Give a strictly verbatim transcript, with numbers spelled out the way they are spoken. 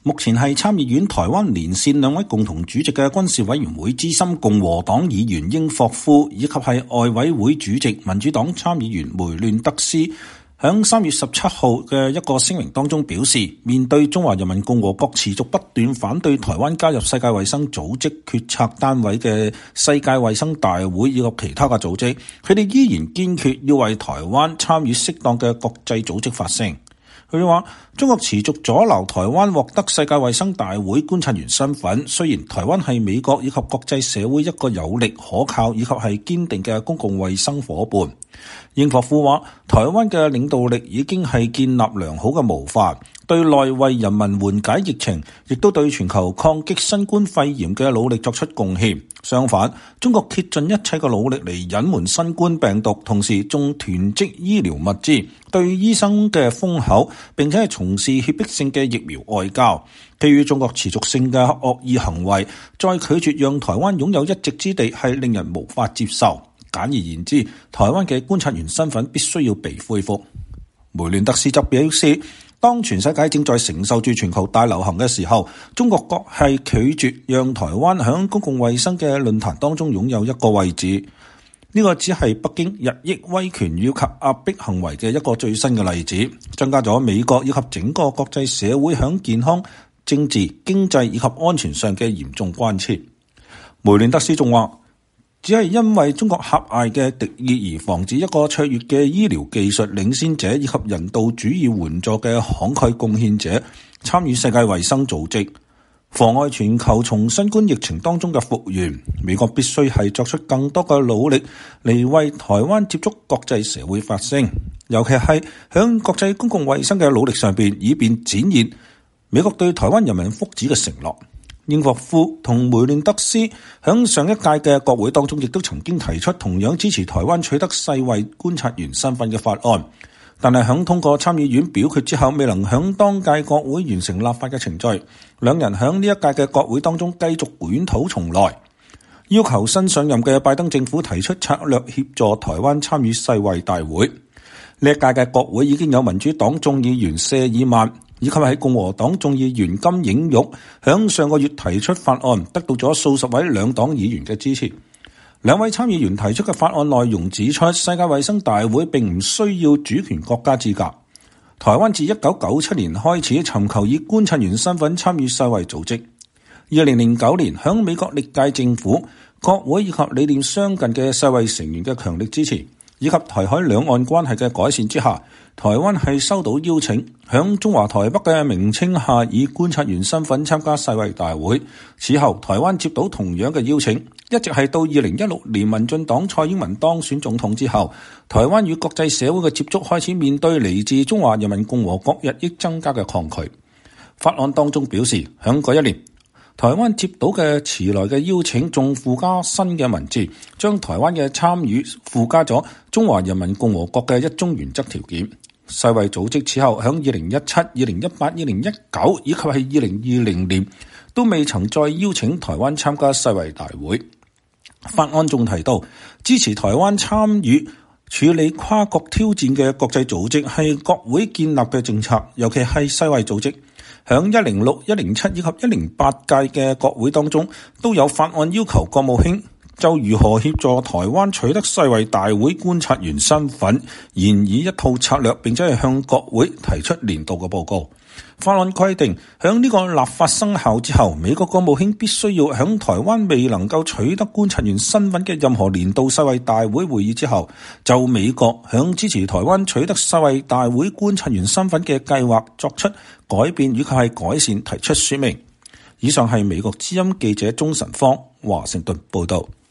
目前係參議院台灣連線兩位共同主席嘅軍事委員會資深共和黨議員英霍夫，以及係外委會主席民主黨參議員梅亂德斯，響三月十七號嘅一個聲明當中表示，面對中華人民共和國持續不斷反對台灣加入世界衛生組織決策單位嘅世界衛生大會以及其他嘅組織，佢哋依然堅決要為台灣參與適當嘅國際組織發聲。佢哋話，中國持續阻撓台灣獲得世界衛生大會觀察員身份，雖然台灣係美國以及國際社會一個有力可靠以及係堅定嘅公共衛生夥伴。英霍夫話，台灣嘅領導力已經係建立良好嘅模範，對內為人民緩解疫情，亦都對全球抗擊新冠肺炎嘅努力作出貢獻。相反，中國竭盡一切嘅努力嚟隱瞞新冠病毒，同時仲囤積醫療物資，對醫生嘅封口，並且係從事脅迫性嘅疫苗外交。基於中國持續性嘅惡意行為，再拒絕讓台灣擁有一席之地，係令人無法接受。簡而言之，台灣嘅觀察員身份必須要被恢復。梅亂德斯則表示，當全世界正在承受住全球大流行嘅時候，中國國係拒絕讓台灣喺公共衛生嘅論壇當中擁有一個位置。呢個只係北京日益威權以及壓迫行為嘅一個最新嘅例子，增加咗美國以及整個國際社會喺健康、政治、經濟以及安全上嘅嚴重關切。梅亂德斯仲話，只係因為中國狹隘嘅敵意而防止一個卓越嘅醫療技術領先者以及人道主義援助嘅慷慨貢獻者參與世界衛生組織，妨礙全球從新冠疫情當中嘅復原。美國必須係作出更多嘅努力嚟為台灣接觸國際社會發聲，尤其係響國際公共衛生嘅努力上邊，以便展現美國對台灣人民福祉嘅承諾。英霍夫同梅亂德斯響上一屆嘅國會當中，亦都曾經提出同樣支持台灣取得世衛觀察員身份嘅法案，但係響通過參議院表決之後，未能響當屆國會完成立法嘅程序。兩人響呢一屆嘅國會當中繼續捲土重來，要求新上任嘅拜登政府提出策略協助台灣參與世衛大會。呢一屆嘅國會已經有民主黨眾議員謝爾曼以及係共和黨眾議員金映玉響上個月提出法案，得到咗數十位兩黨議員嘅支持。兩位參議員提出嘅法案內容指出，世界衛生大會並唔需要主權國家資格。台灣自一九九七年開始尋求以觀察員身份參與世衛組織。二零零九年，響美國歷屆政府、國會以及理念相近嘅世衛成員嘅強力支持，以及台海兩岸關係嘅改善之下，台灣係收到邀請，響中華台北嘅名稱下以觀察員身份參加世衛大會。此後，台灣接到同樣嘅邀請，一直係到二零一六年民進黨蔡英文當選總統之後，台灣與國際社會嘅接觸開始面對嚟自中華人民共和國日益增加嘅抗拒。法案當中表示，響嗰一年，台灣接到嘅遲來嘅邀請，仲附加新嘅文字，將台灣嘅參與附加咗中華人民共和國嘅一中原則條件。世衛組織此後響二零一七、二零一八、二零一九以及係二零二零年都未曾再邀請台灣參加世衛大會。法案仲提到，支持台灣參與處理跨國挑戰嘅國際組織係國會建立嘅政策，尤其係世衛組織。響一零六、一零七以及一零八屆嘅國會當中，都有法案要求國務卿就如何協助台灣取得世衛大會觀察員身份，研擬一套策略，並且係向國會提出年度嘅報告。法案規定，響呢個立法生效之後，美國國務卿必須要響台灣未能夠取得觀察員身份嘅任何年度世衛大會會議之後，就美國響支持台灣取得世衛大會觀察員身份嘅計劃作出改變以及係改善提出說明。以上係美國之音記者鍾晨芳華盛頓報道。